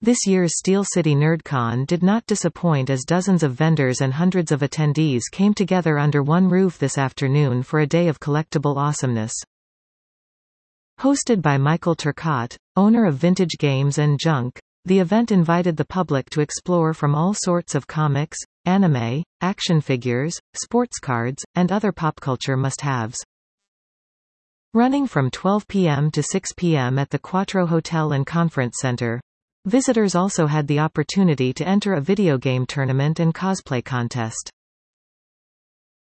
This year's Steel City NerdCon did not disappoint as dozens of vendors and hundreds of attendees came together under one roof this afternoon for a day of collectible awesomeness. Hosted by Michael Turcotte, owner of Vintage Games and Junk, the event invited the public to explore from all sorts of comics, anime, action figures, sports cards, and other pop culture must-haves. Running from 12 p.m. to 6 p.m. at the Quattro Hotel and Conference Center, visitors also had the opportunity to enter a video game tournament and cosplay contest.